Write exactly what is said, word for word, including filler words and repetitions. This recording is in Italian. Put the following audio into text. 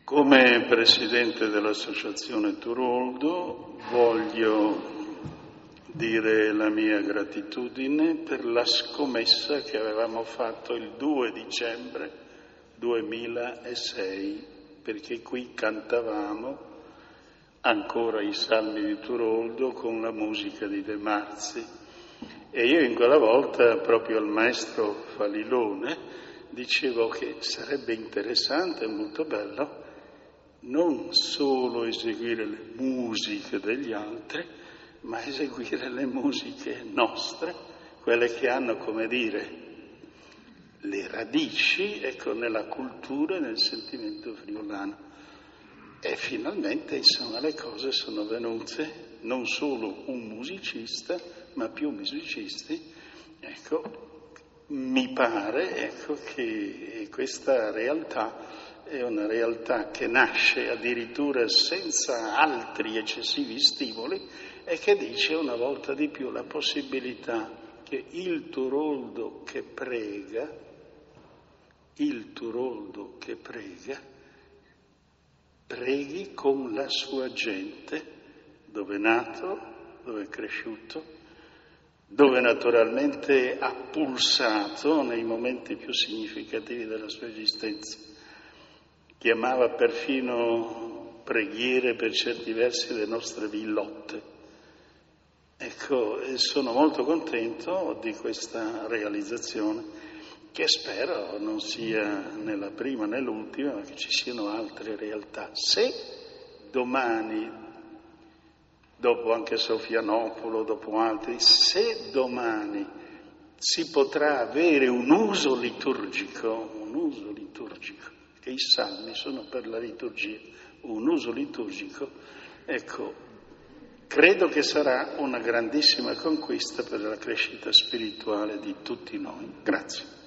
Come Presidente dell'Associazione Turoldo voglio dire la mia gratitudine per la scommessa che avevamo fatto il due dicembre duemilasei, perché qui cantavamo ancora i salmi di Turoldo con la musica di De Marzi. E io in quella volta, proprio al maestro Falilone, dicevo che sarebbe interessante e molto bello non solo eseguire le musiche degli altri, ma eseguire le musiche nostre, quelle che hanno, come dire, le radici, ecco, nella cultura e nel sentimento friulano. E finalmente, insomma, le cose sono venute, non solo un musicista, ma più musicisti. Ecco, mi pare, ecco, che questa realtà è una realtà che nasce addirittura senza altri eccessivi stimoli e che dice una volta di più la possibilità che il Turoldo che prega, il Turoldo che prega, preghi con la sua gente, dove è nato, dove è cresciuto, dove naturalmente ha pulsato nei momenti più significativi della sua esistenza. Chiamava perfino preghiere per certi versi le nostre villotte. Ecco, e sono molto contento di questa realizzazione, che spero non sia né la prima né l'ultima, ma che ci siano altre realtà. Se domani, dopo anche Sofianopolo, dopo altri, se domani si potrà avere un uso liturgico, un uso liturgico, che i salmi sono per la liturgia, un uso liturgico, ecco, credo che sarà una grandissima conquista per la crescita spirituale di tutti noi. Grazie.